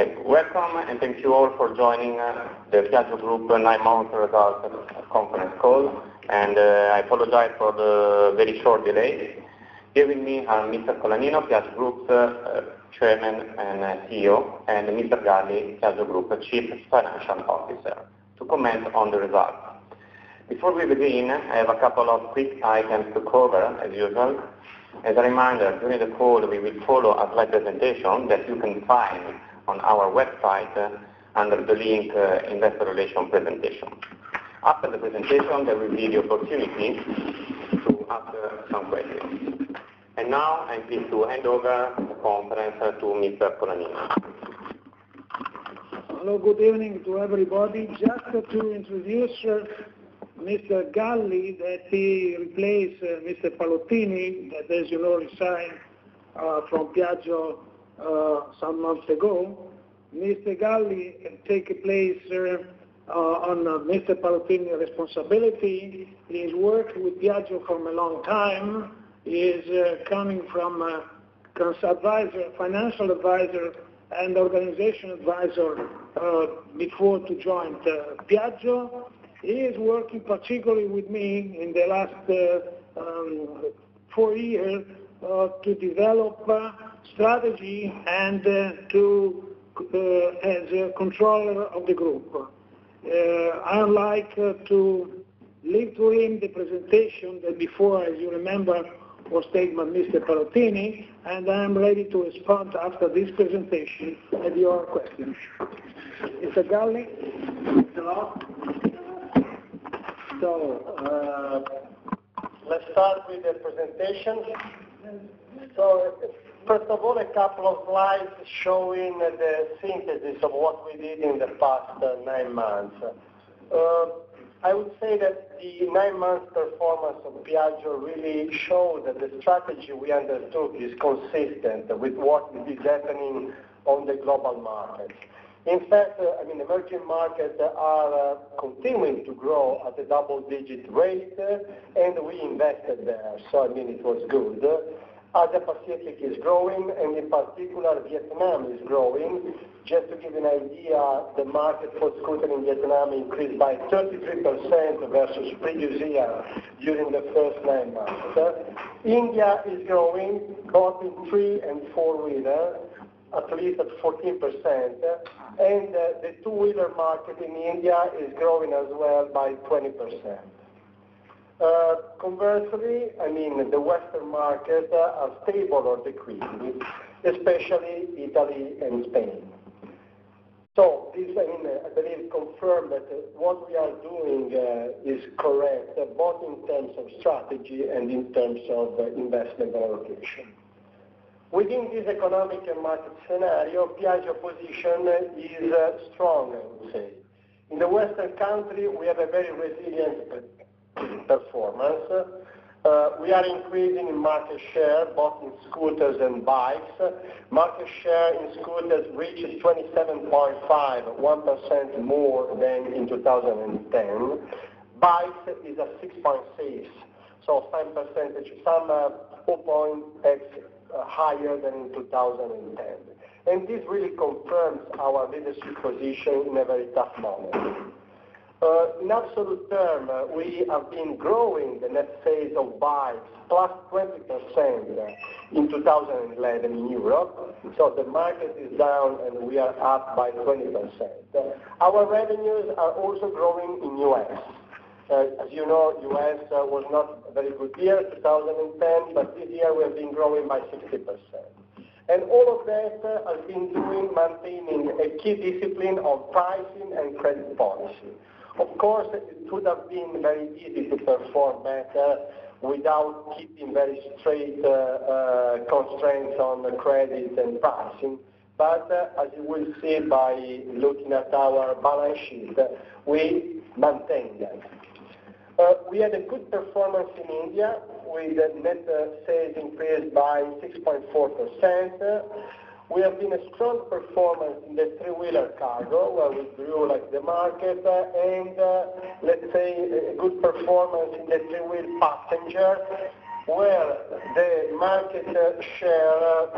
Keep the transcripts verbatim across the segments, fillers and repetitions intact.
Okay, welcome and thank you all for joining uh, the Piaggio Group nine-month results conference call. And uh, I apologize for the very short delay. Here with me are Mister Colaninno, Piaggio Group's uh, Chairman and uh, C E O, and Mister Galli, Piaggio Group Chief Financial Officer, to comment on the results. Before we begin, I have a couple of quick items to cover, as usual. As a reminder, during the call we will follow a slide presentation that you can find on our website uh, under the link uh, Investor Relations Presentation. After the presentation, there will be the opportunity to ask uh, some questions. And now I'm pleased to hand over the conference uh, to Mister Colaninno. Hello, good evening to everybody. Just to introduce uh, Mister Galli, that he replaced uh, Mister Palottini, that, as you know, resigned uh, from Piaggio uh, some months ago. Mister Galli take place uh, uh, on uh, Mister Palottini's responsibility. He's worked with Piaggio for a long time. He is uh, coming from a advisor, financial advisor and organization advisor uh, before to join uh, Piaggio. He is working particularly with me in the last uh, um, four years uh, to develop uh, strategy and uh, to uh, as a controller of the group. Uh, I would like uh, to leave to him the presentation that before, as you remember, was taken by Mister Palottini, and I am ready to respond after this presentation at your questions. Mister Galli? Hello. So, uh, let's start with the presentation. So, first of all, a couple of slides showing the synthesis of what we did in the past uh, nine months. Uh, I would say that the nine-month performance of Piaggio really showed that the strategy we undertook is consistent with what is happening on the global market. In fact, uh, I mean, emerging markets are uh, continuing to grow at a double-digit rate, uh, and we invested there, so I mean, it was good. Asia Pacific is growing, and in particular, Vietnam is growing. Just to give you an idea, the market for scooter in Vietnam increased by thirty-three percent versus previous year during the first nine months. Uh, India is growing, both in three and four-wheeler, at least at fourteen percent, and uh, the two-wheeler market in India is growing as well by twenty percent. Uh, conversely, I mean, the Western markets uh, are stable or decreasing, especially Italy and Spain. So this, I mean, I believe, confirmed that uh, what we are doing uh, is correct, uh, both in terms of strategy and in terms of uh, investment allocation. Within this economic and market scenario, Piaggio position is uh, strong, I would say. In the Western country, we have a very resilient performance. Uh, we are increasing in market share, both in scooters and bikes. Market share in scooters reaches twenty-seven point five, one percent more than in two thousand ten. Bikes is at six point six, so some percentage, some uh, zero point X Uh, higher than in two thousand ten. And this really confirms our leadership position in a very tough moment. Uh, in absolute terms, uh, we have been growing the net sales of bikes plus twenty percent in two thousand eleven in Europe. So the market is down and we are up by twenty percent. Uh, our revenues are also growing in U S. Uh, as you know, U S uh, was not a very good year, two thousand ten, but this year we have been growing by sixty percent. And all of that uh, has been doing, maintaining a key discipline on pricing and credit policy. Of course, it would have been very easy to perform better without keeping very straight uh, uh, constraints on the credit and pricing. But uh, as you will see by looking at our balance sheet, uh, we maintain that. Uh, we had a good performance in India with a net uh, sales increased by six point four percent. Uh, we have been a strong performance in the three-wheeler cargo where we grew like the market uh, and uh, let's say a good performance in the three-wheel passenger where the market uh, share uh,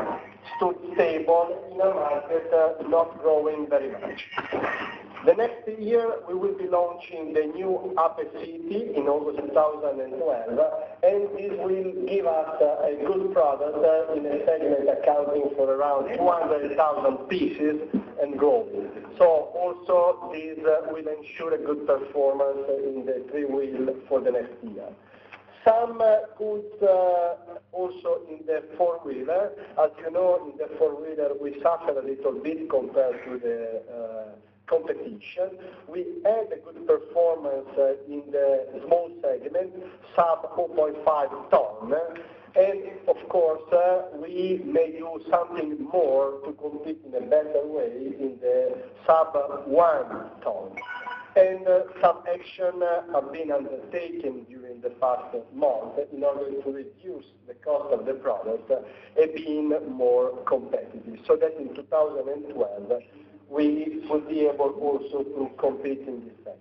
stood stable in a market uh, not growing very much. The next year, we will be launching the new Ape City in August two thousand twelve, and this will give us uh, a good product uh, in a segment accounting for around two hundred thousand pieces and growing. So also this uh, will ensure a good performance in the three-wheel for the next year. Some uh, goods uh, also in the four-wheeler. As you know, in the four-wheeler we suffer a little bit compared to the uh, competition. We had a good performance uh, in the small segment, sub zero point five ton. And of course, uh, we may do something more to compete in a better way in the sub one ton. And uh, some action uh, have been undertaken during the past month in order to reduce the cost of the product uh, and being more competitive, so that in two thousand twelve we will be able also to compete in this segment.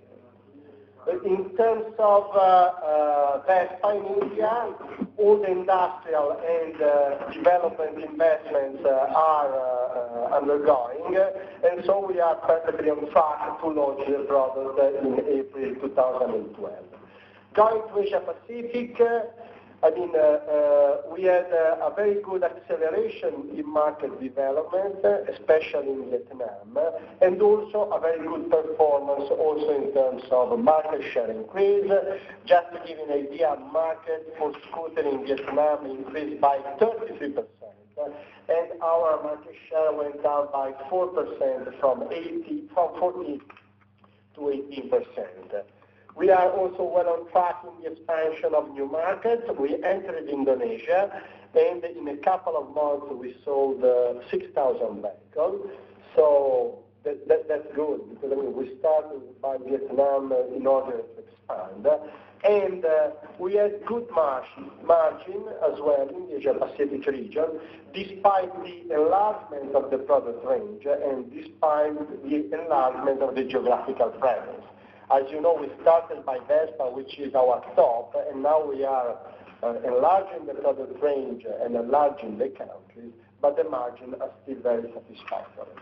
In terms of uh, uh, Vespa in India, all the industrial and uh, development investments uh, are uh, uh, undergoing, and so we are perfectly on track to launch the product uh, in April two thousand twelve. Going to Asia Pacific, uh, I mean, uh, uh, we had uh, a very good acceleration in market development, uh, especially in Vietnam, uh, and also a very good performance also in terms of market share increase. Just to give you an idea, market for scooter in Vietnam increased by thirty-three percent, uh, and our market share went up by four percent from eighty, from forty to eighteen percent. We are also well on track in the expansion of new markets. We entered Indonesia, and in a couple of months we sold uh, six thousand vehicles. So that, that, that's good, because I mean, we started by Vietnam uh, in order to expand. And uh, we had good margin, margin as well in the Asia-Pacific region, despite the enlargement of the product range and despite the enlargement of the geographical presence. As you know, we started by Vespa, which is our top, and now we are uh, enlarging the product range and enlarging the countries, but the margins are still very satisfactory.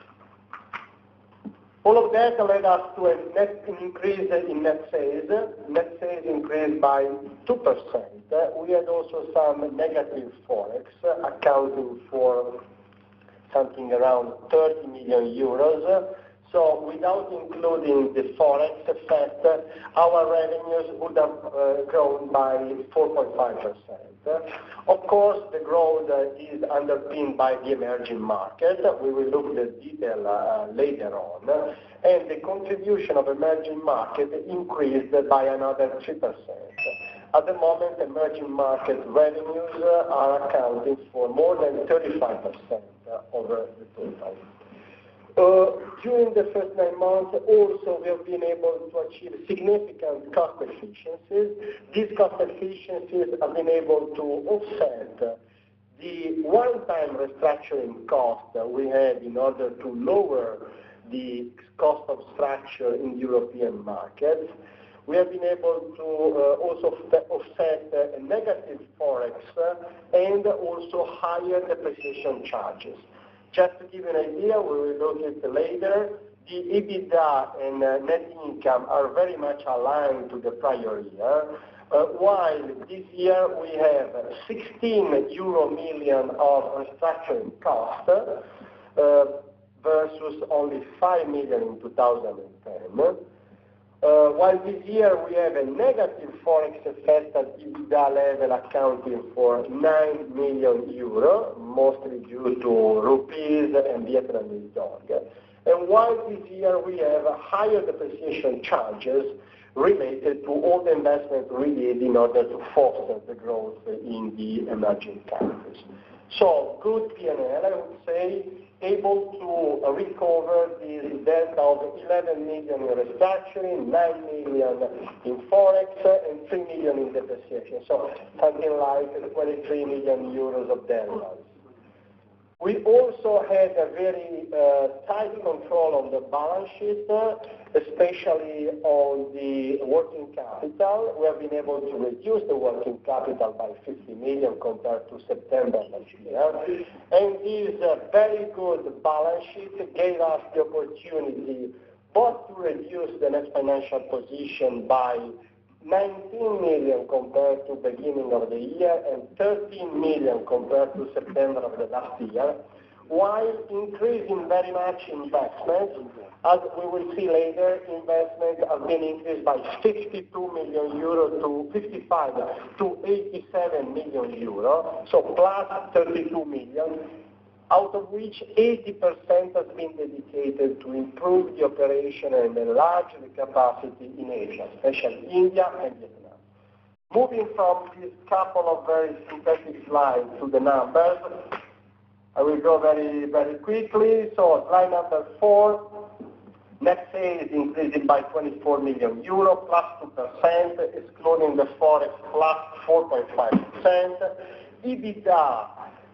All of that led us to a net increase in net sales. Net sales increased by two percent. We had also some negative forex, accounting for something around thirty million euros. So without including the forex effect, our revenues would have uh, grown by four point five percent. Of course, the growth uh, is underpinned by the emerging market. We will look at the detail uh, later on. And the contribution of emerging market increased by another three percent. At the moment, emerging market revenues uh, are accounting for more than thirty-five percent over the total. Uh, during the first nine months, also, we have been able to achieve significant cost efficiencies. These cost efficiencies have been able to offset the one-time restructuring cost that we had in order to lower the cost of structure in European markets. We have been able to uh, also offset uh, a negative forex uh, and also higher depreciation charges. Just to give you an idea, we will look at it later, the EBITDA and uh, net income are very much aligned to the prior year, uh, while this year we have sixteen euro million of restructuring cost uh, versus only five million in two thousand ten. Uh, while this year we have a negative forex effect at EBITDA level accounting for nine million euro, mostly due to rupees and Vietnamese dong. And while this year we have higher depreciation charges related to all the investments we did in order to foster the growth in the emerging countries. So good P and L, I would say, able to recover the debt of eleven million in restructuring, nine million in forex, and three million in depreciation. So something like twenty-three million euros of derivatives. We also had a very uh, tight control on on the balance sheet, uh, especially on the working capital. We have been able to reduce the working capital by fifty million compared to September last year. And this uh, very good balance sheet gave us the opportunity both to reduce the net financial position by nineteen million compared to beginning of the year and thirteen million compared to September of the last year, while increasing very much investments. As we will see later, investments have been increased by sixty-two million euro to fifty-five to eighty-seven million euro, so plus thirty-two million, out of which eighty percent has been dedicated to improve the operation and enlarge the capacity in Asia, especially India and Vietnam. Moving from this couple of very synthetic slides to the numbers, I will go very, very quickly. So slide number four, net sales increasing by twenty-four million euro, plus two percent, excluding the Forex, plus four point five percent. EBITDA,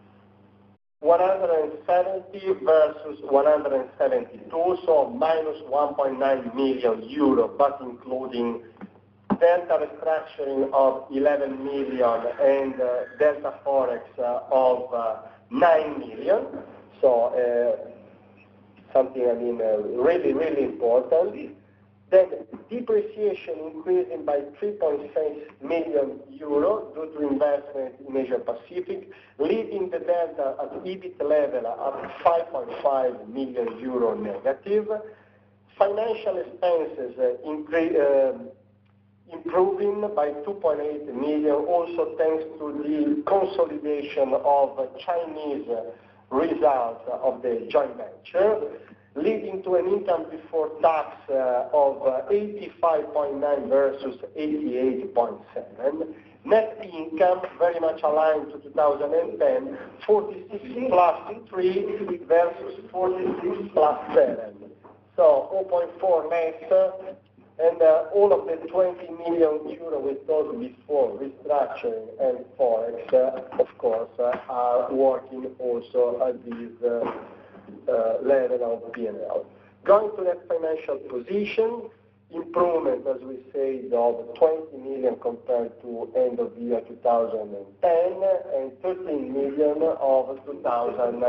one hundred seventy versus one hundred seventy-two, so minus one point nine million euro, but including Delta restructuring of eleven million and uh, Delta Forex uh, of uh, nine million. So uh, something, I mean, uh, really, really important. Then depreciation increasing by three point six million euro due to investment in Asia Pacific, leading the delta at EBIT level at five point five million euro negative. Financial expenses uh, increase, uh, improving by two point eight million, also thanks to the consolidation of Chinese results of the joint venture, leading to an income before tax uh, of uh, eighty-five point nine versus eighty-eight point seven. Net income very much aligned to two thousand ten, forty-six plus three versus forty-six plus seven. So zero point four less, and uh, all of the twenty million euro we talked before, restructuring and Forex, uh, of course, uh, are working also at this uh, uh, level of P and L. Going to net financial position, improvement, as we said, of twenty million compared to end of year two thousand ten, and thirteen million of two thousand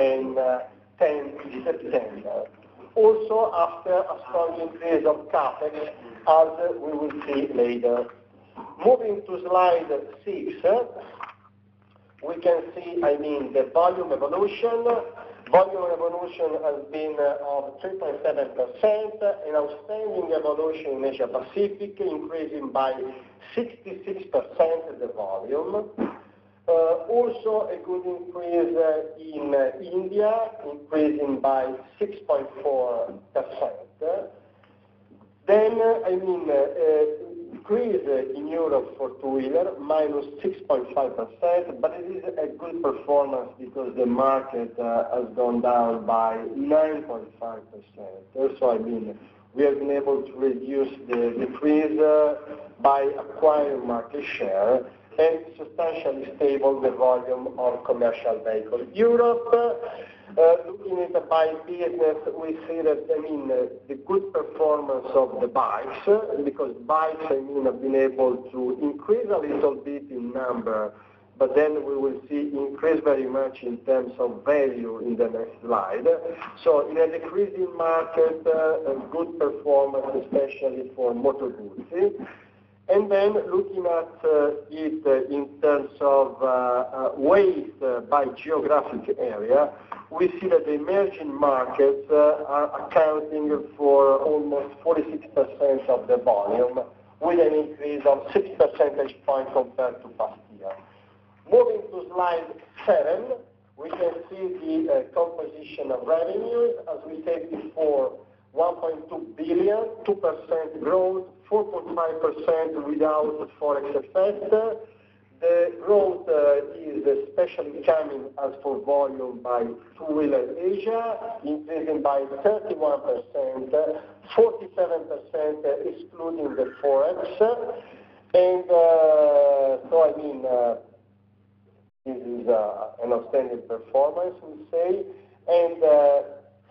ten September. Also after a strong increase of CapEx, as we will see later. Moving to slide six, we can see, I mean, the volume evolution. Volume evolution has been of three point seven percent, an outstanding evolution in Asia Pacific, increasing by sixty-six percent the volume. Uh, also a good increase uh, in uh, India, increasing by six point four percent. Then, uh, I mean, uh, uh, increase in Europe for two-wheeler, minus six point five percent, but it is a good performance because the market uh, has gone down by nine point five percent. Also, I mean, we have been able to reduce the decrease uh, by acquiring market share, and substantially stable the volume of commercial vehicles. Europe, uh, uh, looking at the by business, we see that, I mean, uh, the good performance of the bikes, uh, because bikes, I mean, have been able to increase a little bit in number, but then we will see increase very much in terms of value in the next slide. So in a decreasing market, uh, a good performance, especially for Moto Guzzi. And then looking at uh, it uh, in terms of uh, uh, weight uh, by geographic area, we see that the emerging markets uh, are accounting for almost forty-six percent of the volume, with an increase of six percentage points compared to past year. Moving to slide seven, we can see the uh, composition of revenues. As we said before, one point two billion, two percent growth, four point five percent without Forex effect. The growth uh, is especially coming as for volume by two-wheeler Asia, increasing by thirty-one percent, forty-seven percent excluding the Forex. And uh, so, I mean, uh, this is uh, an outstanding performance, we say. And uh,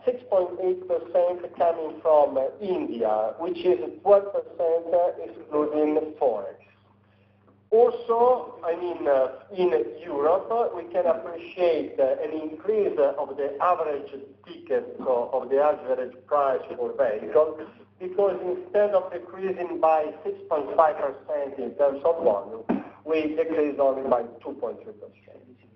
six point eight percent coming from uh, India, which is twelve percent uh, excluding Forex. Also, I mean, uh, in Europe, uh, we can appreciate uh, an increase of the average ticket, so of the average price for vehicle, because instead of decreasing by six point five percent in terms of volume, we decreased only by two point three percent.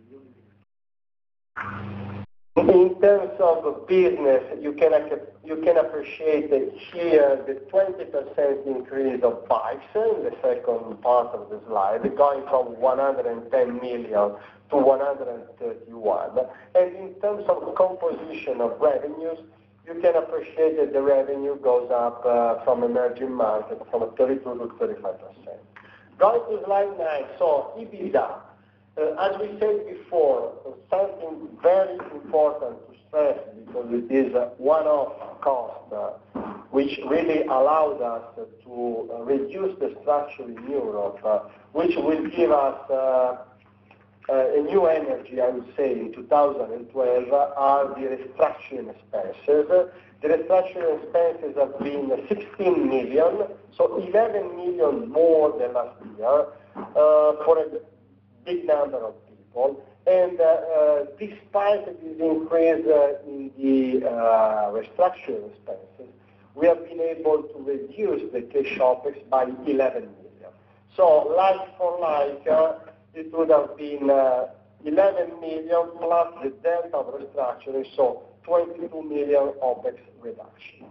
In terms of business, you can, you can appreciate here the twenty percent increase of bikes in the second part of the slide, going from one hundred ten million to one hundred thirty-one. And in terms of composition of revenues, you can appreciate that the revenue goes up uh, from emerging markets from thirty-two to thirty-five percent. Going to slide nine, so EBITDA. Uh, as we said before, uh, something very important to stress, because it is a one-off cost, uh, which really allowed us to uh, reduce the structure in Europe, uh, which will give us uh, uh, a new energy, I would say, in two thousand twelve, uh, are the restructuring expenses. The restructuring expenses have been sixteen million, so eleven million more than last year, uh, for a big number of people, and uh, uh, despite this increase uh, in the uh, restructuring expenses, we have been able to reduce the cash OpEx by eleven million. So, like for like, uh, it would have been uh, eleven million plus the delta of restructuring, so twenty-two million OpEx reduction.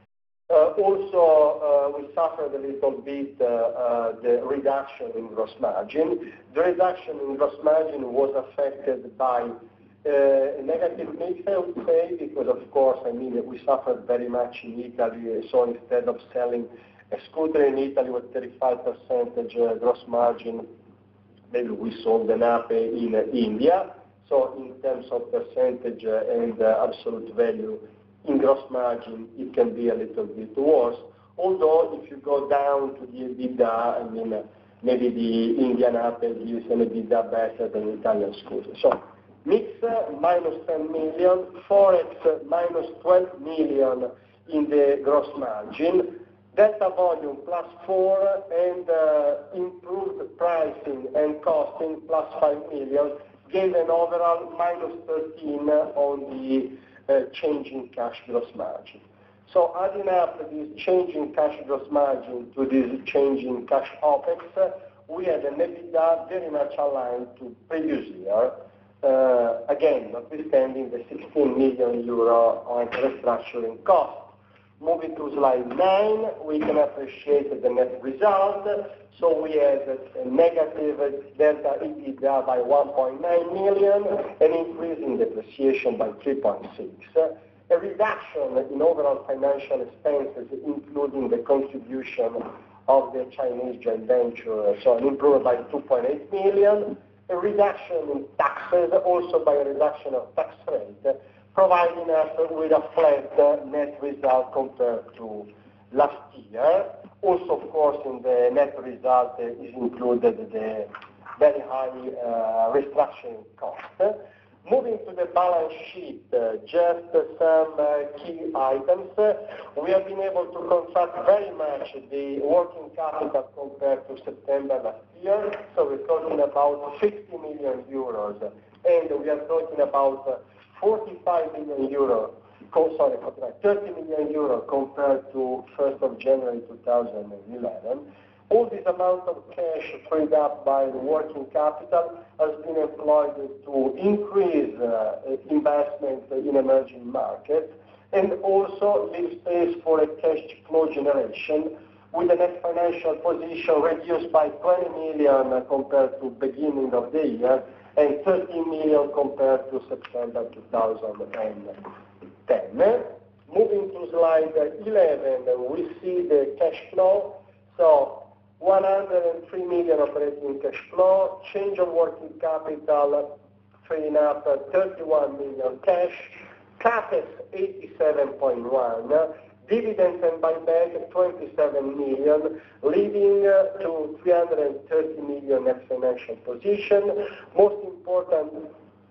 Uh, also, uh, we suffered a little bit uh, uh, the reduction in gross margin. The reduction in gross margin was affected by uh, a negative mix, I would say, because of course, I mean, we suffered very much in Italy, so instead of selling a scooter in Italy with thirty-five percent uh, gross margin, maybe we sold an app in uh, India. So in terms of percentage uh, and uh, absolute value, in gross margin, it can be a little bit worse. Although, if you go down to the EBITDA, I mean, uh, maybe the Indian app gives an EBITDA better than Italian scooter. So, mix uh, minus ten million, Forex uh, minus twelve million in the gross margin, delta volume plus four, and uh, improved pricing and costing plus five million, gave an overall minus thirteen on the Uh, change in cash gross margin. So adding up this change in cash gross margin to this change in cash OpEx, uh, we had an EBITDA very much aligned to previous year, uh, again, notwithstanding the sixteen million euro on restructuring cost. Moving to slide nine, we can appreciate the net result. So we had a negative delta EBITDA by one point nine million, an increase in depreciation by three point six, a reduction in overall financial expenses, including the contribution of the Chinese joint venture, so an improvement by two point eight million, a reduction in taxes, also by a reduction of tax rate, providing us with a flat net result compared to last year. Also, of course, in the net result uh, is included the very high uh, restructuring cost. Moving to the balance sheet, uh, just uh, some uh, key items. Uh, we have been able to contract very much the working capital compared to September last year. So we're talking about fifty million euros, and we are talking about uh, forty-five million euros, sorry, thirty million euros compared to first of January two thousand eleven. All this amount of cash freed up by the working capital has been employed to increase uh, investment in emerging markets and also leave space for a cash flow generation, with the net financial position reduced by twenty million compared to beginning of the year and thirteen million compared to September two thousand ten. Moving to slide eleven, we see the cash flow. So one hundred three million operating cash flow, change of working capital freeing up thirty-one million cash, CapEx eighty-seven point one, dividends and buyback twenty-seven million, leading uh, to three hundred thirty million net financial position. Most important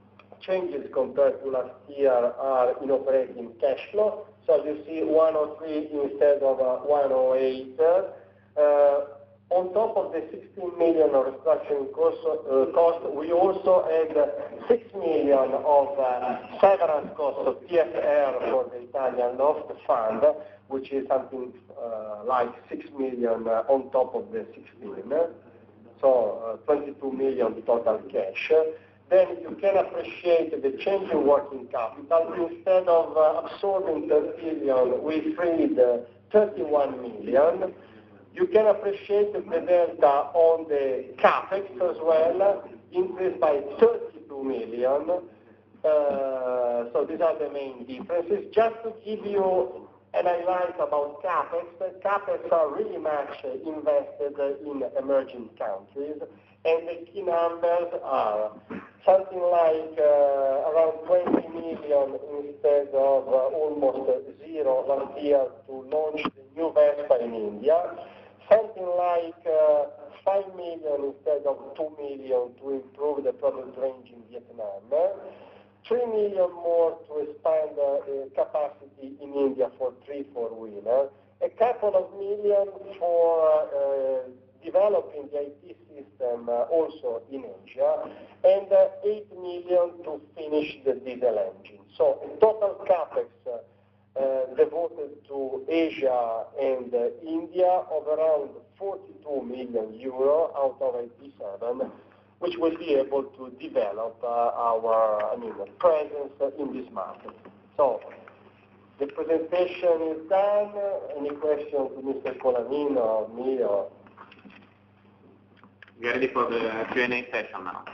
changes compared to last year are in operating cash flow. So you see one oh three instead of uh, one oh eight. Uh, on top of the sixteen million of restructuring cost, uh, cost we also had six million of uh, severance costs of T F R for the Italian Loft Fund, which is something uh, like six million uh, on top of the sixteen. So uh, twenty-two million total cash. Then you can appreciate the change in working capital. Instead of uh, absorbing thirty million, we freed uh, thirty-one million. You can appreciate the delta on the capex as well, increased by thirty-two million. Uh, so these are the main differences. Just to give you an highlight about capex, capex are really much invested in emerging countries, and the key numbers are something like uh, around twenty million instead of uh, almost zero last year to launch the new Vespa in India, something like uh, five million instead of two million to improve the product range in Vietnam, three million more to expand uh, uh, capacity in India for three, four-wheeler, a couple of million for uh, developing the I T system uh, also in Asia, and uh, eight million to finish the diesel engine. So a total capex uh, uh, devoted to Asia and uh, India of around forty-two million euro out of eighty-seven, which will be able to develop uh, our I mean, presence in this market. So the presentation is done. Any questions to Mister Colanin or me? Or We are ready for the Q and A session now.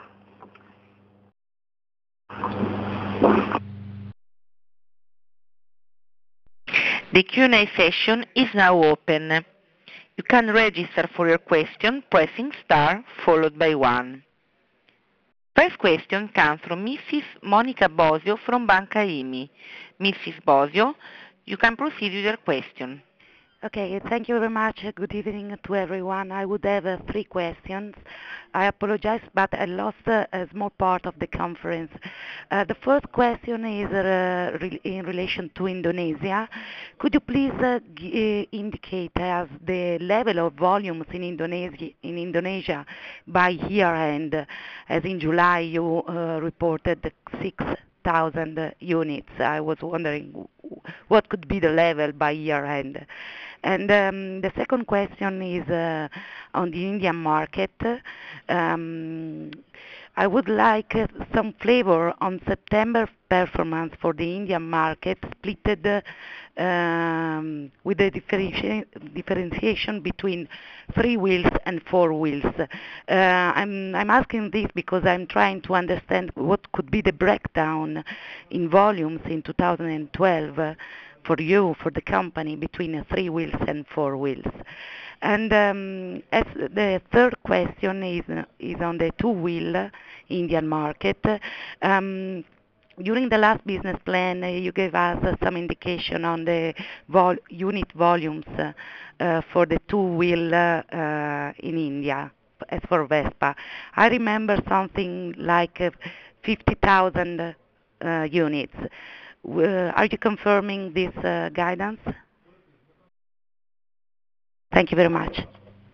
The Q and A session is now open. You can register for your question pressing star followed by one. First question comes from Missus Monica Bosio from Banca I M I. Missus Bosio, you can proceed with your question. Okay, thank you very much. Good evening to everyone. I would have uh, three questions. I apologize, but I lost uh, a small part of the conference. Uh, the first question is uh, re in relation to Indonesia. Could you please uh, g uh, indicate us the level of volumes in Indonesia, in Indonesia by year end? As in July, you uh, reported six thousand units. I was wondering what could be the level by year end. And um, the second question is uh, on the Indian market. Um, I would like uh, some flavor on September performance for the Indian market, splitted uh, um, with the differenti differentiation between three wheels and four wheels. Uh, I'm, I'm asking this because I'm trying to understand what could be the breakdown in volumes in two thousand twelve uh, for you, for the company, between uh, three wheels and four wheels. And um, as the third question is, uh, is on the two-wheel Indian market. Um, during the last business plan, uh, you gave us uh, some indication on the vol unit volumes uh, uh, for the two-wheel uh, uh, in India, as for Vespa. I remember something like uh, fifty thousand uh, units. Uh, are you confirming this uh, guidance? Thank you very much.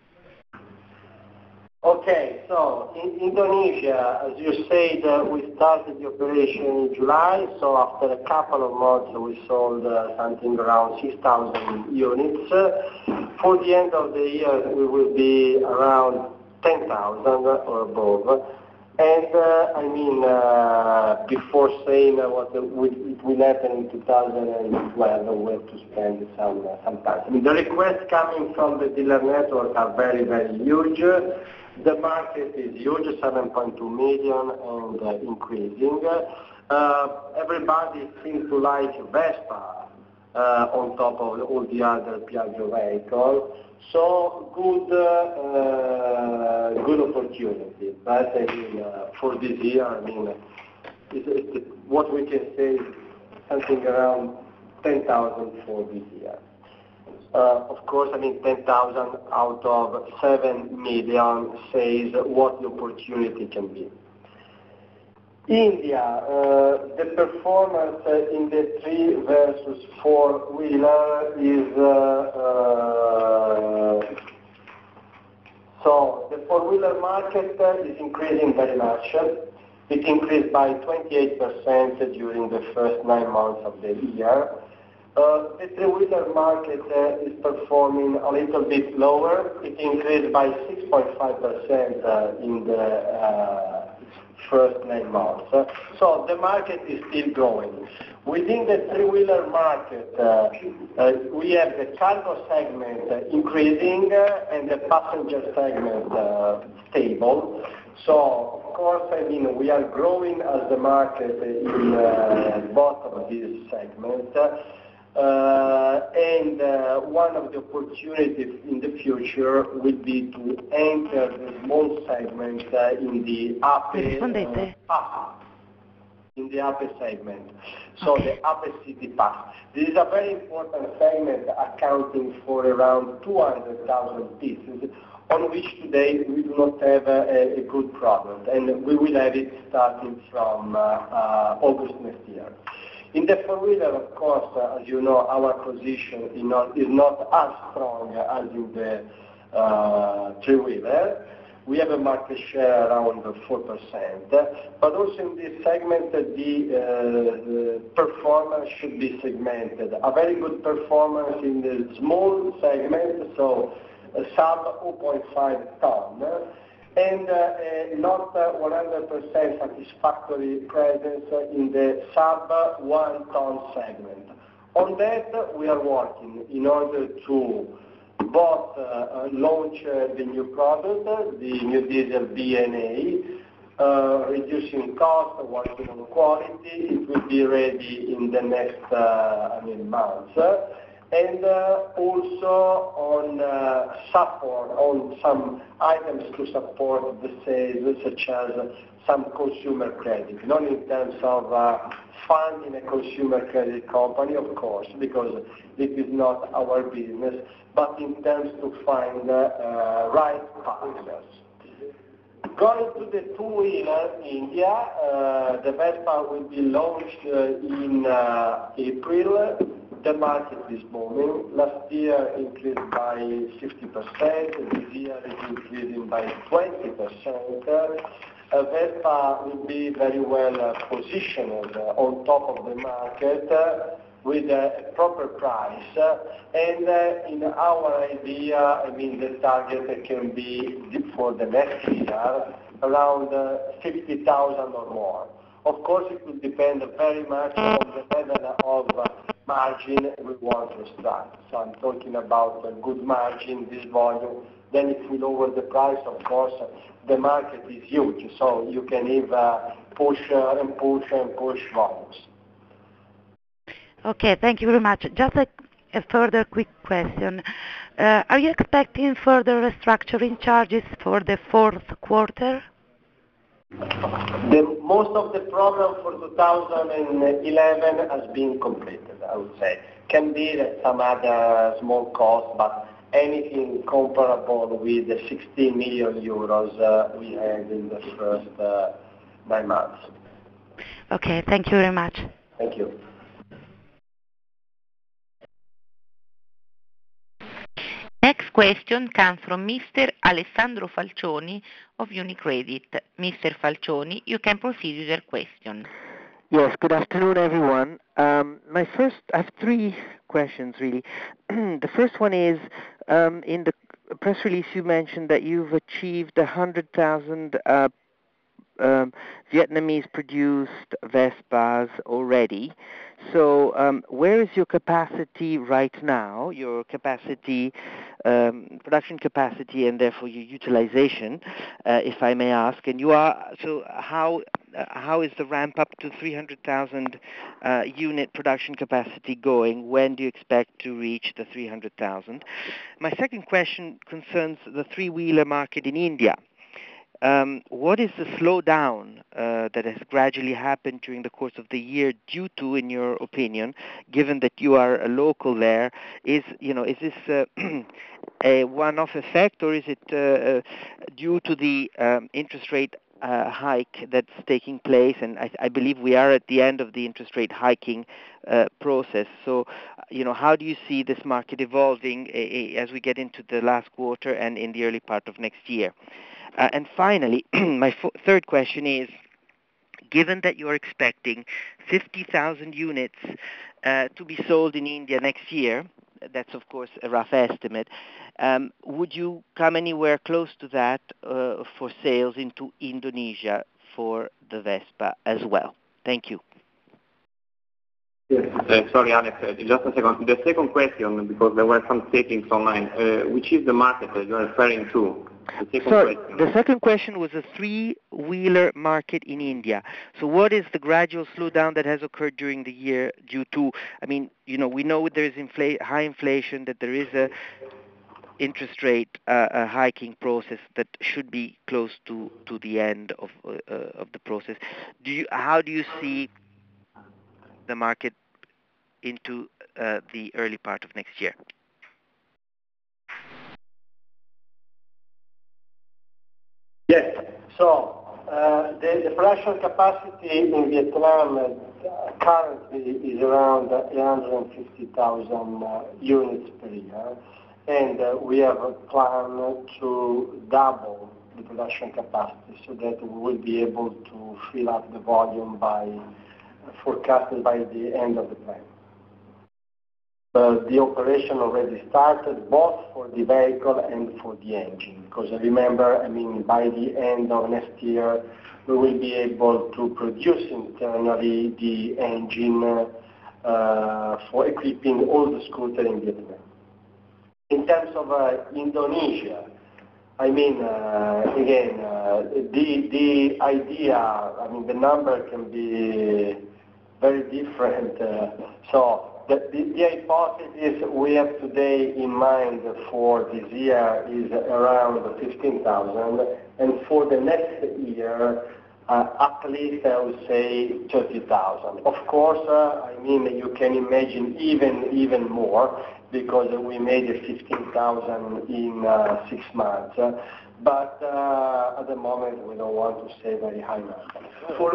Okay, so in Indonesia, as you said, uh, we started the operation in July, so after a couple of months we sold uh, something around six thousand units. Uh, for the end of the year we will be around ten thousand or above. And uh, I mean, uh, before saying uh, what will, it will happen in two thousand twelve, we have to spend some, uh, some time. I mean, the requests coming from the dealer network are very, very huge. The market is huge, seven point two million and uh, increasing. Uh, everybody seems to like Vespa uh, on top of all the other Piaggio vehicles. So good, uh, good opportunity. But I mean, uh, for this year, I mean, it's, it's, what we can say is something around ten thousand for this year. Uh, of course, I mean, ten thousand out of seven million says what the opportunity can be. India, uh, the performance uh, in the three versus four wheeler is uh, uh, so the four wheeler market uh, is increasing very much. It increased by twenty-eight percent during the first nine months of the year. Uh, the three-wheeler market uh, is performing a little bit lower. It increased by six point five percent uh, in the uh, first nine months. Uh, so the market is still growing. Within the three-wheeler market, uh, uh, we have the cargo segment uh, increasing uh, and the passenger segment uh, stable. So, of course, I mean, we are growing as the market in uh, both of these segments. Uh, and uh, one of the opportunities in the future would be to enter the small segment uh, in the upper uh, in the upper segment, so okay. The upper city pass. This is a very important segment, accounting for around two hundred thousand pieces, on which today we do not have a, a good product, and we will have it starting from uh, uh, August next year. In the four-wheeler, of course, uh, as you know, our position is not, is not as strong as in the uh, three-wheeler. We have a market share around four percent, but also in this segment, the, uh, the performance should be segmented. A very good performance in the small segment, so a sub zero point five ton, and uh, uh, not uh, one hundred percent satisfactory presence in the sub one ton segment. On that, we are working in order to both uh, launch uh, the new product, the new diesel B N A, uh, reducing cost, working on quality. It will be ready in the next uh, I mean, months. And uh, also on uh, support, on some items to support the sales, such as some consumer credit, not in terms of uh, funding a consumer credit company, of course, because it is not our business, but in terms to find uh, uh, right partners. Going to the two-wheeler, India, uh, the Vespa will be launched uh, in uh, April. The market is booming. Last year increased by fifty percent. This year it is increasing by twenty percent. Uh, Vespa will be very well uh, positioned uh, on top of the market uh, with a proper price. Uh, and uh, in our idea, I mean, the target can be for the next year around uh, fifty thousand or more. Of course, it will depend very much on the level of uh, margin we want to extract. So I'm talking about a good margin, this volume. Then if we lower the price, of course, the market is huge. So you can even uh, push uh, and push and push volumes. Okay, thank you very much. Just a, a further quick question. Uh, are you expecting further restructuring charges for the fourth quarter? The, most of the program for two thousand eleven has been completed, I would say. Can be that some other small costs, but anything comparable with the sixteen million euros uh, we had in the first uh, nine months. Okay, thank you very much. Thank you. Next question comes from Mister Alessandro Falcioni of Unicredit. Mister Falcioni, you can proceed with your question. Yes, good afternoon, everyone. Um, my first, I have three questions, really. The first one is, um, in the press release you mentioned that you've achieved one hundred thousand uh, um, Vietnamese-produced Vespas already. So um, where is your capacity right now, your capacity, um, production capacity, and therefore your utilization, uh, if I may ask? And you are, so how uh, how is the ramp up to three hundred thousand uh, unit production capacity going? When do you expect to reach the three hundred thousand? My second question concerns the three-wheeler market in India. Um, what is the slowdown uh, that has gradually happened during the course of the year due to, in your opinion, given that you are a local there? Is you know is this uh, a one-off effect, or is it uh, uh, due to the um, interest rate uh, hike that's taking place, and I, I believe we are at the end of the interest rate hiking uh, process. So, you know, how do you see this market evolving uh, as we get into the last quarter and in the early part of next year? Uh, and finally, my f- third question is, given that you're expecting fifty thousand units uh, to be sold in India next year, that's of course a rough estimate, um, would you come anywhere close to that uh, for sales into Indonesia for the Vespa as well? Thank you. Yes. Uh, sorry, Alex, uh, just a second. The second question, because there were some takings online, uh, which is the market that you're referring to? The second Sorry, question. the second question was a three-wheeler market in India. So what is the gradual slowdown that has occurred during the year due to, I mean, you know, we know there is infl- high inflation, that there is a interest rate uh, a hiking process that should be close to, to the end of uh, uh, of the process. Do you, how do you see the market into uh, the early part of next year? Yes. So uh, the, the production capacity in Vietnam uh, currently is around eight hundred fifty thousand uh, units per year, and uh, we have a plan to double the production capacity so that we will be able to fill up the volume by forecasted by the end of the plan. Uh, the operation already started both for the vehicle and for the engine, because remember, I mean, by the end of next year, we will be able to produce internally the engine uh, for equipping all the scooters in Vietnam. In terms of uh, Indonesia, I mean, uh, again, uh, the, the idea, I mean, the number can be very different. Uh, so the, the, the hypothesis we have today in mind for this year is around fifteen thousand, and for the next year, uh, at least I would say thirty thousand. Of course, uh, I mean, you can imagine even, even more, because we made fifteen thousand in uh, six months. Uh, but uh, at the moment, we don't want to say very high number. For,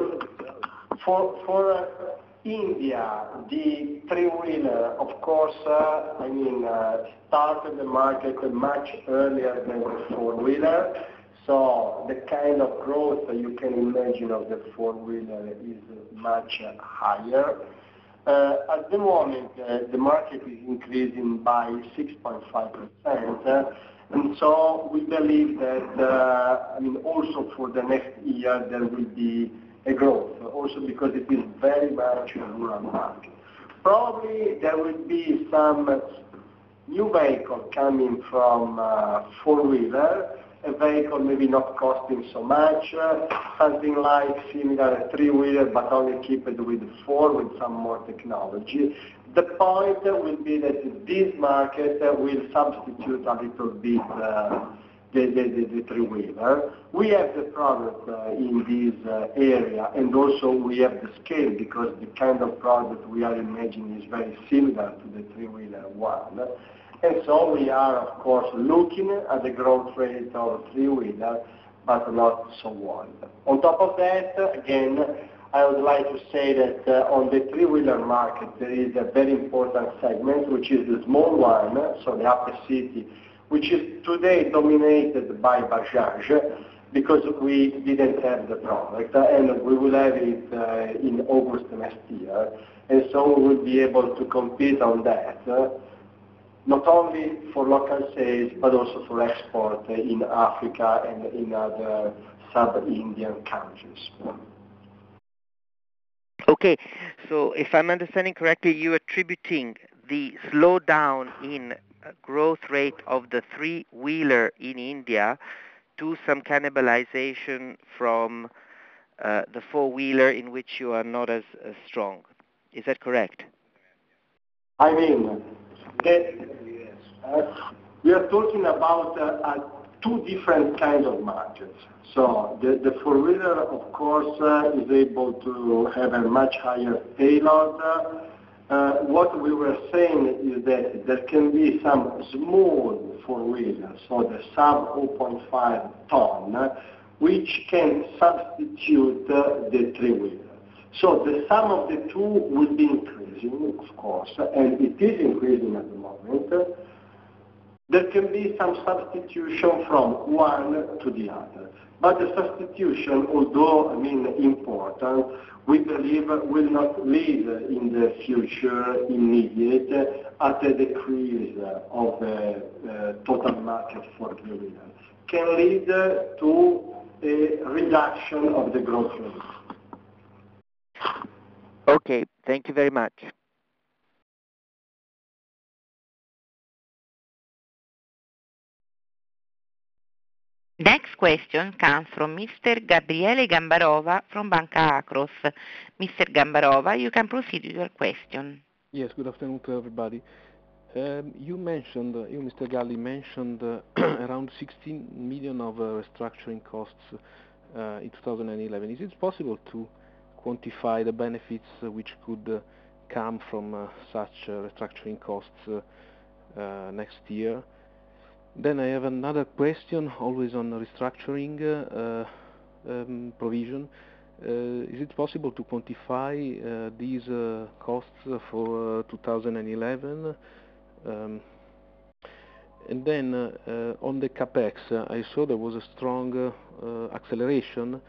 for, for uh, India, the three-wheeler, of course, uh, I mean, uh, started the market much earlier than the four-wheeler. So the kind of growth you can imagine of the four-wheeler is much higher. Uh, at the moment, uh, the market is increasing by six point five percent, uh, and so we believe that, uh, I mean, also for the next year there will be a growth, also because it is very much a rural market. Probably there will be some new vehicle coming from uh, four-wheeler, a vehicle maybe not costing so much, uh, something like similar three-wheeler but only equipped with four with some more technology. The point uh, will be that this market uh, will substitute a little bit uh, the, the, the, the three-wheeler. We have the product uh, in this uh, area, and also we have the scale, because the kind of product we are imagining is very similar to the three-wheeler one. And so we are, of course, looking at the growth rate of three-wheeler, but not so wide. On top of that, again, I would like to say that uh, on the three-wheeler market, there is a very important segment, which is the small one, so the upper city, which is today dominated by Bajaj, because we didn't have the product, and we will have it uh, in August next year. And so we will be able to compete on that. Uh, not only for local sales, but also for export in Africa and in other sub-Indian countries. Okay, so if I'm understanding correctly, you're attributing the slowdown in growth rate of the three-wheeler in India to some cannibalization from uh, the four-wheeler in which you are not as, as strong. Is that correct? I mean, the, uh, we are talking about uh, uh, two different kinds of markets. So the, the four-wheeler, of course, uh, is able to have a much higher payload. Uh, what we were saying is that there can be some small four-wheelers, so the sub zero point five ton, which can substitute uh, the three-wheeler. So the sum of the two will be increasing, of course, and it is increasing at the moment. There can be some substitution from one to the other. But the substitution, although I mean important, we believe will not lead in the future immediate at a decrease of the uh, total market for three-wheelers. Can lead to a reduction of the growth rate. Okay, thank you very much. Next question comes from Mister Gabriele Gambarova from Banca Akros. Mister Gambarova, you can proceed with your question. Yes, good afternoon to everybody. Um, you mentioned, uh, you, Mister Galli, mentioned uh, around sixteen million of uh, restructuring costs uh, in two thousand eleven. Is it possible to quantify the benefits uh, which could uh, come from uh, such uh, restructuring costs uh, uh, next year? Then I have another question, always on restructuring uh, um, provision. Uh, is it possible to quantify uh, these uh, costs for uh, two thousand eleven? Um, and then uh, uh, on the capex, uh, I saw there was a strong uh, uh, acceleration.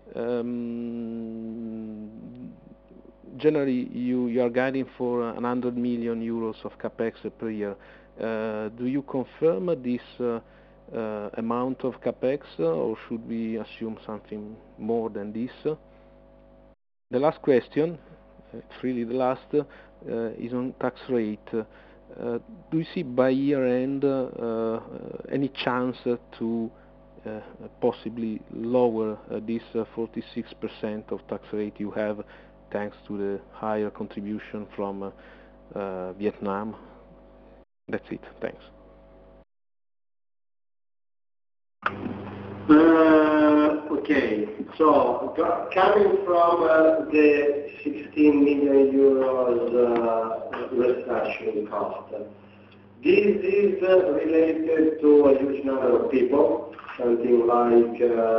Um, generally, you, you are guiding for one hundred million euros of capex per year. Uh, do you confirm this uh, uh, amount of capex, uh, or should we assume something more than this? The last question, it's really the last, uh, is on tax rate. Uh, do you see by year end uh, uh, any chance to uh, possibly lower uh, this uh, forty-six percent of tax rate you have thanks to the higher contribution from uh, uh, Vietnam? That's it. Thanks. Uh, okay, so coming from uh, the sixteen million euros uh, restructuring cost, this is uh, related to a huge number of people, something like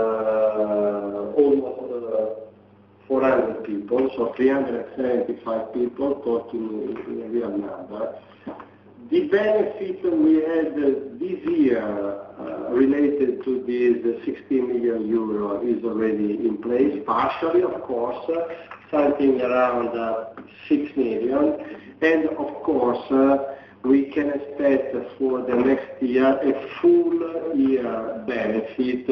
uh, almost uh, four hundred people, so three hundred seventy-five people, talking in a real number. The benefit we had this year uh, related to this sixteen million euro is already in place, partially of course, uh, something around uh, six million, and of course uh, we can expect for the next year a full year benefit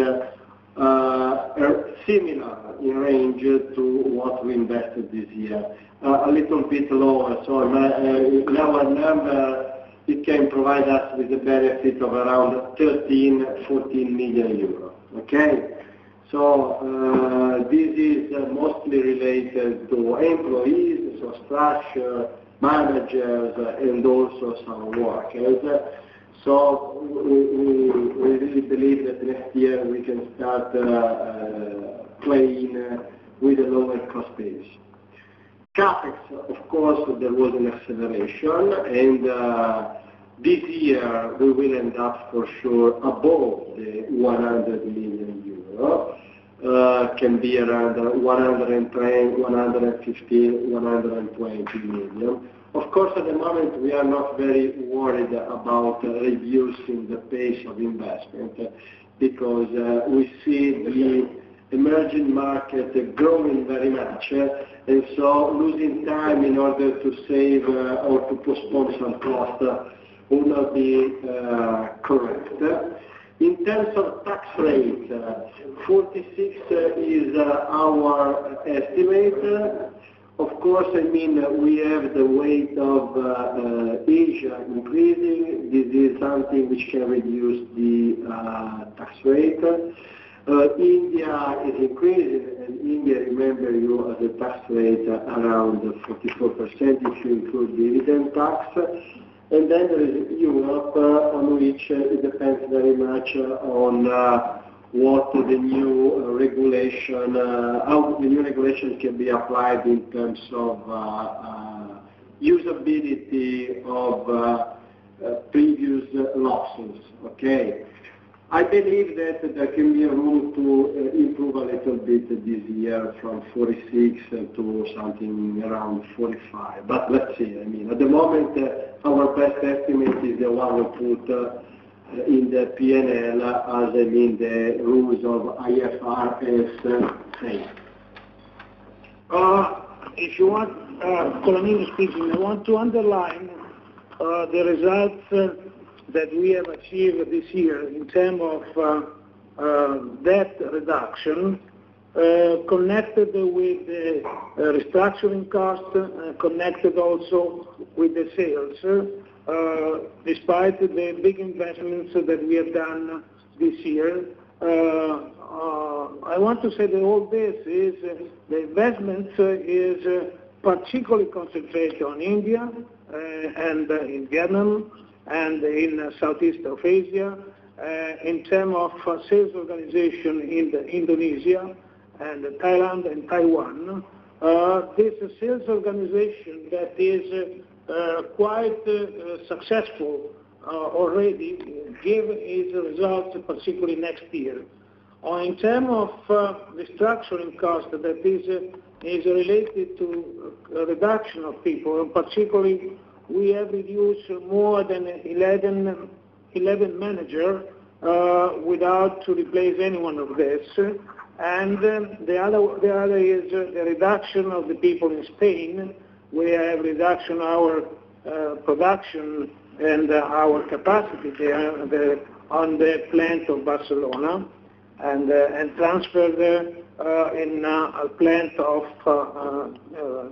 uh, similar in range to what we invested this year, uh, a little bit lower, so uh, in our number it can provide us with a benefit of around thirteen, fourteen million euro. Okay? So uh, this is uh, mostly related to employees, so structure, managers, uh, and also some workers. So we, we, we really believe that next year we can start uh, uh, playing uh, with a lower cost base. CapEx, of course, there was an acceleration, and uh, this year we will end up for sure above the one hundred million euro. Uh, can be around one hundred ten, one hundred fifteen, one hundred twenty million. Of course, at the moment we are not very worried about uh, reducing the pace of investment uh, because uh, we see the emerging market growing very much, uh, and so losing time in order to save uh, or to postpone some cost uh, will not be uh, correct. In terms of tax rate, uh, forty-six uh, is uh, our estimate. Of course, I mean, we have the weight of uh, uh, Asia increasing. This is something which can reduce the uh, tax rate. Uh, India is increasing, and India, remember you, has a tax rate around forty-four percent if you include dividend tax. And then there is Europe, uh, on which uh, it depends very much uh, on uh, what the new uh, regulation, uh, how the new regulation can be applied in terms of uh, uh, usability of uh, uh, previous losses. Okay. I believe that there can be room to uh, improve a little bit this year from forty-six to something around forty-five. But let's see. I mean, at the moment, uh, our best estimate is the one we put uh, in the P and L as I mean the rules of I F R S say. Uh, if you want, uh, Colaninno speaking, I want to underline uh, the results uh, that we have achieved this year in terms of uh, uh, debt reduction, uh, connected with the uh, restructuring cost, uh, connected also with the sales, uh, despite the big investments that we have done this year. Uh, uh, I want to say that all this is, uh, the investments uh, is uh, particularly concentrated on India uh, and uh, in Vietnam and in uh, Southeast of Asia, uh, in terms of uh, sales organization in the Indonesia and Thailand and Taiwan. Uh, this uh, sales organization that is uh, uh, quite uh, successful uh, already give its results, particularly next year. Uh, in terms of uh, restructuring cost that is, uh, is related to uh, reduction of people, and particularly we have reduced more than eleven, eleven managers uh, without to replace any one of this. And um, the other, the other is uh, the reduction of the people in Spain. We have reduction our uh, production and uh, our capacity there the, on the plant of Barcelona, and uh, and transferred uh, uh, in uh, a plant of uh, uh,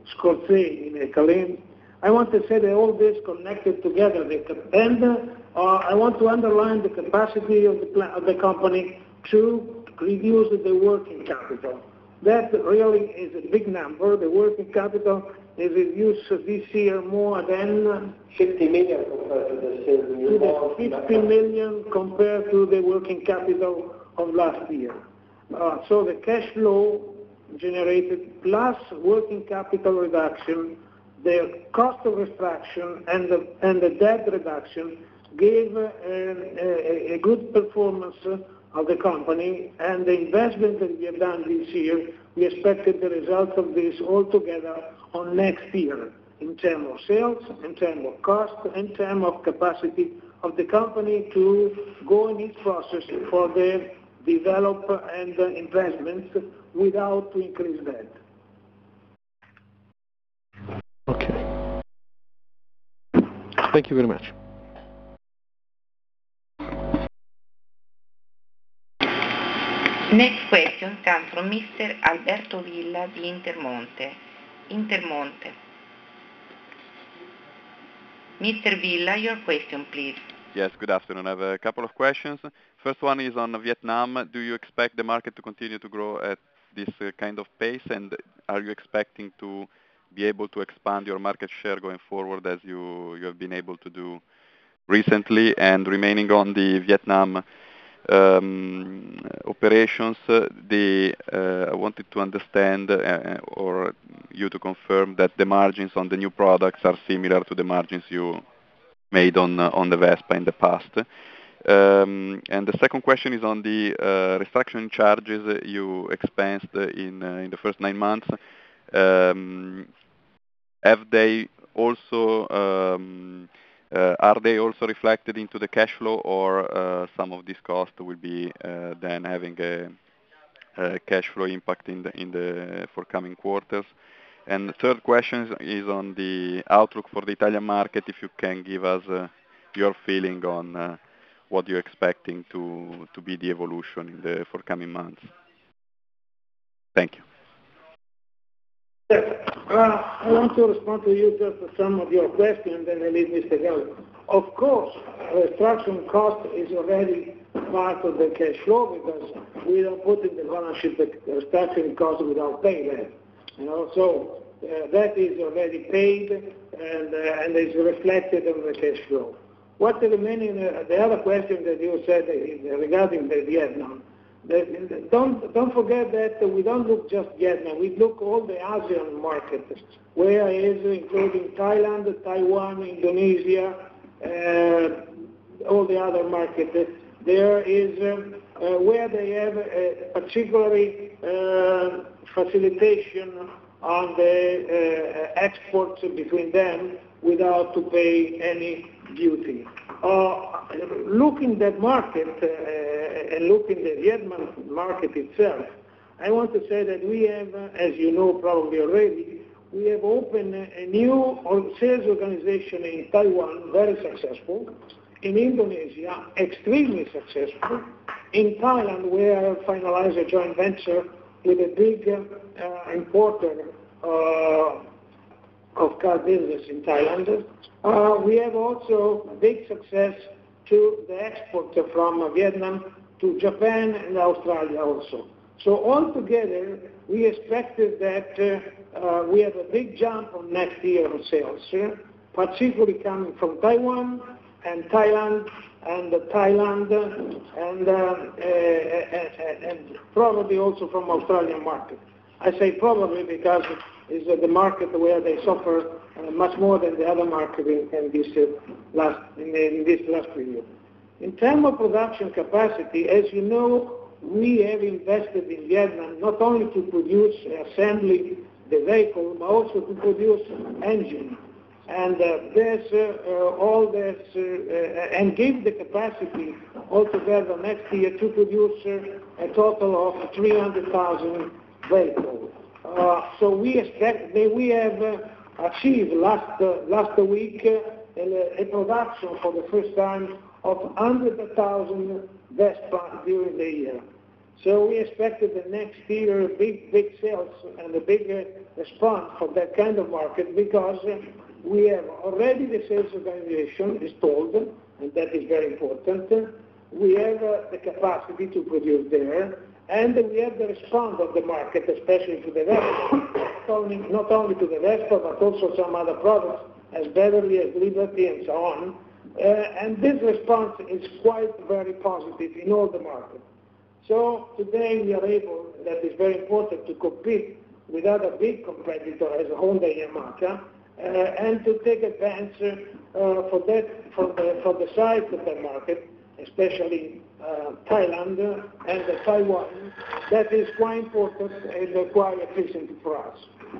Scorze in Italy. I want to say that all this connected together, and uh, I want to underline the capacity of the, of the company to reduce the working capital. That really is a big number. The working capital is reduced this year more than fifty million compared to the sales. To the fifty million compared to the working capital of last year. Uh, so the cash flow generated plus working capital reduction, the cost of restructuring and the, and the debt reduction gave uh, a, a good performance of the company, and the investment that we have done this year, we expected the results of this all together on next year in terms of sales, in terms of cost, in terms of capacity of the company to go in its process for the develop and uh, investments without to increase debt. Okay. Thank you very much. Next question comes from Mister Alberto Villa di Intermonte. Intermonte. Mister Villa, your question, please. Yes, good afternoon. I have a couple of questions. First one is on Vietnam. Do you expect the market to continue to grow at this uh, kind of pace, and are you expecting to be able to expand your market share going forward as you, you have been able to do recently? And remaining on the Vietnam um, operations, uh, the, uh, I wanted to understand uh, or you to confirm that the margins on the new products are similar to the margins you made on uh, on the Vespa in the past. Um, and the second question is on the uh, restructuring charges you expensed in uh, in the first nine months. Um, have they also um, uh, are they also reflected into the cash flow, or uh, some of this cost will be uh, then having a, a cash flow impact in the in the forthcoming quarters? And the third question is on the outlook for the Italian market. If you can give us uh, your feeling on uh, what you're expecting to to be the evolution in the forthcoming months. Thank you. Yes. Uh, I want to respond to you just to some of your questions, then I leave Mister Galli. Of course, restructuring cost is already part of the cash flow because we don't put in the balance sheet the restructuring cost without paying that. You know, so uh, that is already paid and uh, and is reflected in the cash flow. What the remaining, uh, the other question that you said is regarding the Vietnam. The, don't don't forget that we don't look just Vietnam. We look all the ASEAN markets, where is including Thailand, Taiwan, Indonesia, uh, all the other markets. there is um, uh, where they have a particularly uh, facilitation on the uh, exports between them without to pay any duty. Uh, looking at that market uh, and looking at the Vietnam market itself, I want to say that we have, uh, as you know probably already, we have opened a new sales organization in Taiwan, very successful. In Indonesia, extremely successful. In Thailand, we have finalized a joint venture with a big uh, importer uh, of car business in Thailand. Uh, we have also big success to the export from Vietnam to Japan and Australia also. So altogether, we expected that uh, uh, we have a big jump on next year of sales, uh, particularly coming from Taiwan and Thailand and uh, Thailand and, uh, uh, uh, and probably also from Australian market. I say probably because it's uh, the market where they suffer uh, much more than the other market in, in this uh, last in, in this last period. In terms of production capacity, as you know, we have invested in Vietnam not only to produce assembly the vehicle, but also to produce engine. And uh, this, uh, uh, all this, uh, uh, and give the capacity altogether next year to produce uh, a total of three hundred thousand vehicles. Uh, so we expect that we have uh, achieved last uh, last week uh, a, a production for the first time of one hundred thousand Vespa during the year. So we expected the next year big, big sales and a big uh, response for that kind of market because uh, we have already the sales organization installed, and that is very important. We have uh, the capacity to produce there, and we have the response of the market, especially to the Vespa, not only, not only to the Vespa, but also some other products, as Beverly, as Liberty, and so on. Uh, and this response is quite very positive in all the markets. So today we are able, that is very important, to compete with other big competitors as Honda and Yamaha, uh, and to take advantage uh, for that, for the, for the size of the market, especially uh, Thailand and uh, Taiwan, that is quite important and quite efficient for us.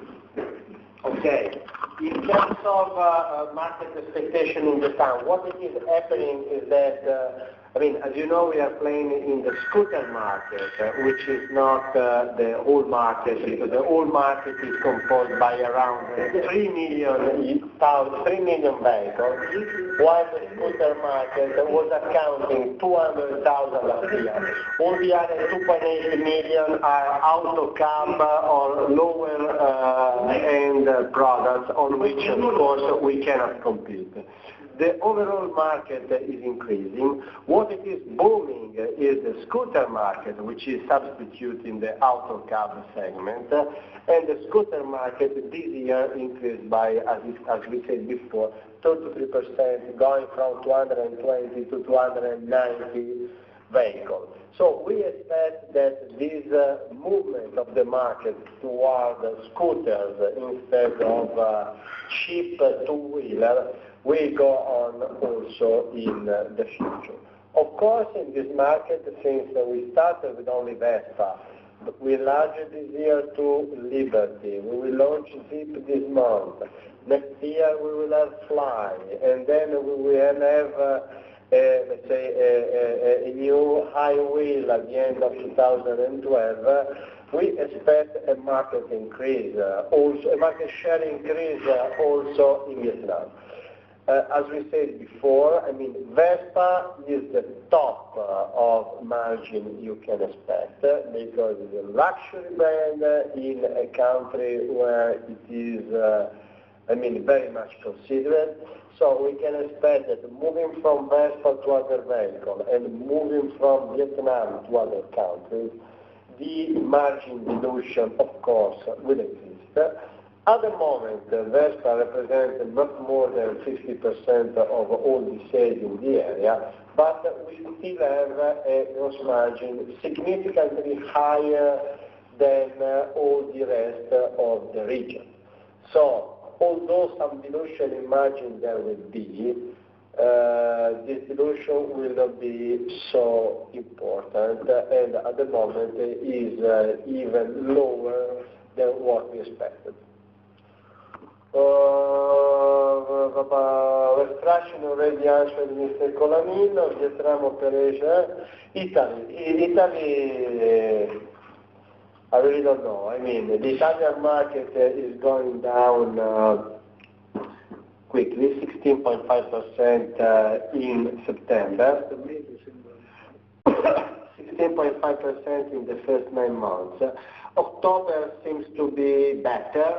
Okay. In terms of uh, uh, market expectation in Japan, what it is happening is that, uh, I mean, as you know, we are playing in the scooter market, uh, which is not uh, the whole market, because the whole market is composed by around uh, three million, three million vehicles, while the scooter market was accounting two hundred thousand last year. All the other two point eight million are auto cab or lower uh, end uh, products on which, of course, we cannot compete. The overall market is increasing. What it is booming is the scooter market, which is substituting the auto cab segment. And the scooter market this year increased by, as, as we said before, thirty-three percent, going from two hundred twenty to two hundred ninety vehicles. So we expect that this uh, movement of the market toward scooters instead of uh, cheap uh, two-wheeler will go on also in uh, the future. Of course, in this market, since uh, we started with only Vespa, we enlarged this year to Liberty. We will launch Jeep this month. Next year we will have Fly, and then we will have, uh, a, let's say, a, a, a new high wheel at the end of two thousand twelve. Uh, we expect a market increase, uh, also a market share increase uh, also in Vietnam. Uh, as we said before, I mean, Vespa is the top uh, of margin you can expect uh, because it's a luxury brand uh, in a country where it is, uh, I mean, very much considered. So we can expect that moving from Vespa to other vehicles and moving from Vietnam to other countries, the margin dilution, of course, will exist. At the moment, uh, Vespa represents not more than fifty percent of all the sales in the area, but we still have uh, a gross margin significantly higher than uh, all the rest uh, of the region. So, although some dilution in margin there will be, uh, uh, this dilution will not be so important, and at the moment is uh, even lower than what we expected. Uh, Restructuring already answered Mister Colamino. Vietnam operation. Italy. Italy, I really don't know. I mean, the Italian market is going down uh, quickly, sixteen point five percent uh, in September, sixteen point five percent in the first nine months. October seems to be better.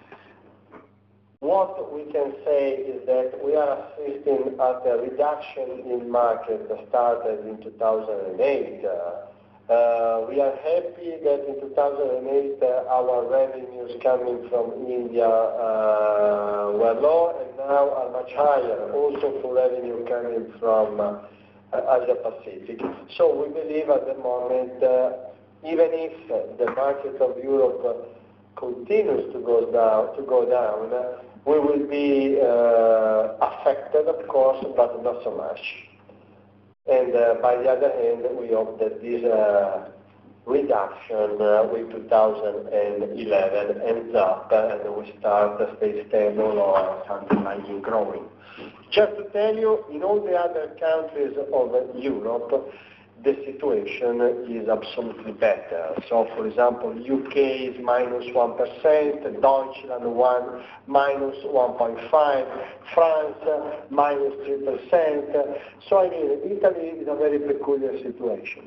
What we can say is that we are assisting at a reduction in market that started in two thousand eight. Uh, uh, we are happy that in two thousand eight uh, our revenues coming from India uh, were low and now are much higher, also for revenue coming from uh, Asia Pacific. So we believe at the moment, uh, even if the market of Europe uh, continues to go down, to go down, uh, we will be uh, affected, of course, but not so much. And uh, by the other hand, we hope that this uh, reduction uh, with two thousand eleven ends up uh, and we start to stay stable or something like growing. Just to tell you, in all the other countries of Europe, the situation is absolutely better. So, for example, U K is minus one percent, Deutschland one, minus one point five, France minus three percent. So, I mean, Italy is a very peculiar situation.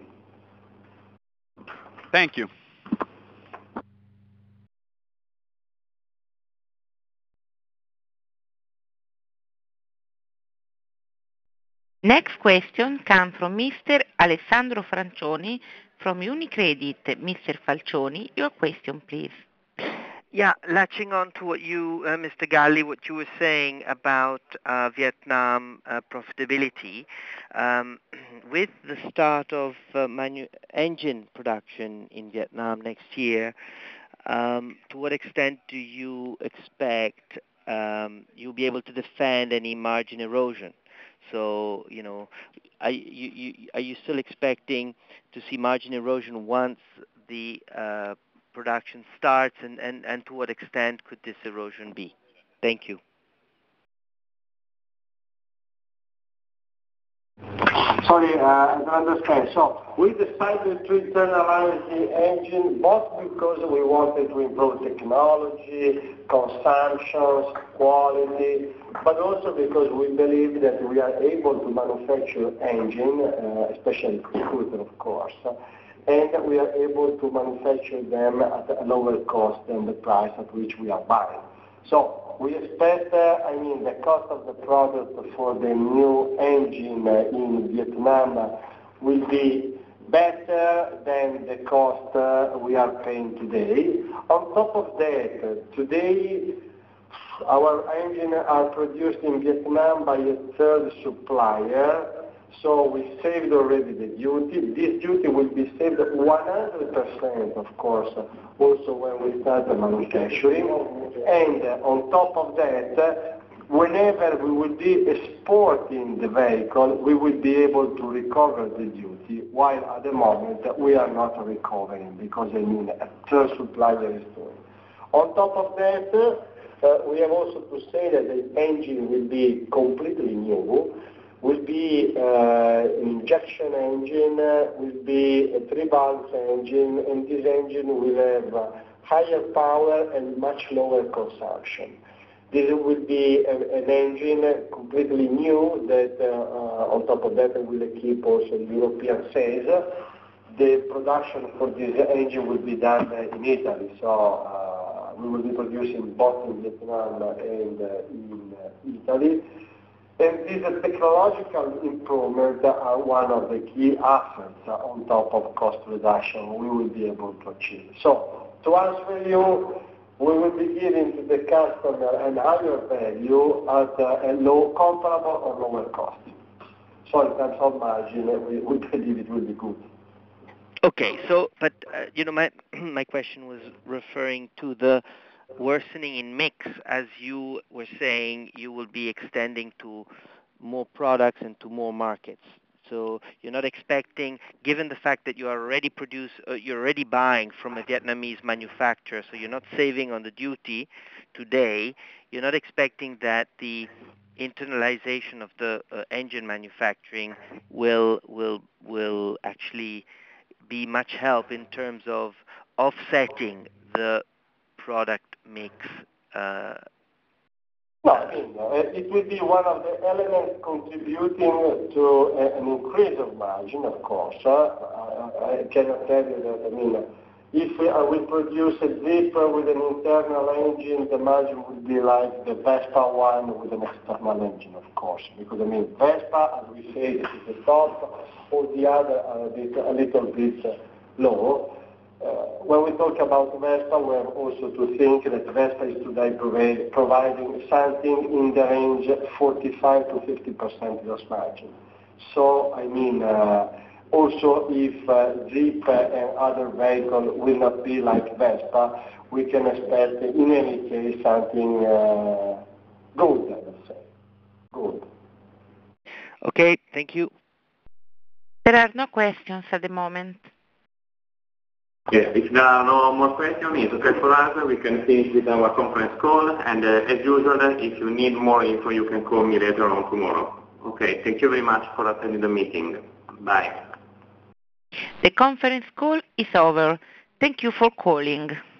Thank you. Next question comes from Mister Alessandro Francioni from Unicredit. Mister Falcioni, your question, please. Yeah, latching on to what you, uh, Mister Galli, what you were saying about uh, Vietnam uh, profitability, um, with the start of uh, manu- engine production in Vietnam next year, um, to what extent do you expect um, you'll be able to defend any margin erosion? So, you know, are you, you, are you still expecting to see margin erosion once the uh, production starts, and, and, and to what extent could this erosion be? Thank you. Sorry, uh, I don't understand. So we decided to internalize the engine both because we wanted to improve technology, consumption, quality, but also because we believe that we are able to manufacture engine, uh, especially scooter, of course, and we are able to manufacture them at a lower cost than the price at which we are buying. So we expect, uh, I mean, the cost of the product for the new engine uh, in Vietnam uh, will be better than the cost uh, we are paying today. On top of that, uh, today our engines are produced in Vietnam by a third supplier, so we saved already the duty. This duty will be saved one hundred percent, of course, also when we start the manufacturing. And uh, on top of that, uh, whenever we will be exporting the vehicle, we will be able to recover the duty, while at the moment uh, we are not recovering because, I mean, a third supplier is doing. On top of that, uh, uh, we have also to say that the engine will be completely new. Will be uh, an injection engine, uh, will be a three-valve engine, and this engine will have uh, higher power and much lower consumption. This will be a, an engine completely new that, uh, uh, on top of that, will keep also European sales. The production for this engine will be done uh, in Italy, so uh, we will be producing both in Vietnam and uh, in uh, Italy. And these technological improvements are one of the key assets on top of cost reduction we will be able to achieve. So, to answer you, we will be giving to the customer a higher value at a low, comparable or lower cost. So in terms of margin, we, we believe it will be good. Okay, so, but, uh, you know, my, my question was referring to the worsening in mix, as you were saying, you will be extending to more products and to more markets. So you're not expecting, given the fact that you are already produce, uh, you're already buying from a Vietnamese manufacturer, so you're not saving on the duty today, you're not expecting that the internalization of the uh, engine manufacturing will will will actually be much help in terms of offsetting the product mix. Uh, No, I mean, uh, it will be one of the elements contributing to uh, an increase of margin, of course. Uh, I, I cannot tell you that, I mean, if we, uh, we produce a Jeep with an internal engine, the margin would be like the Vespa one with an external engine, of course. Because, I mean, Vespa, as we say, this is the top, all the other are a, bit, a little bit uh, low. Uh, when we talk about Vespa, we have also to think that Vespa is today provide, providing something in the range forty-five to fifty percent gross margin. So, I mean, uh, also if uh, Jeep and other vehicles will not be like Vespa, we can expect in any case something uh, good, I would say. Good. Okay, thank you. There are no questions at the moment. Yes, if there are no more questions, it's okay for us. We can finish with our conference call. And uh, as usual, if you need more info, you can call me later on tomorrow. Okay, thank you very much for attending the meeting. Bye. The conference call is over. Thank you for calling.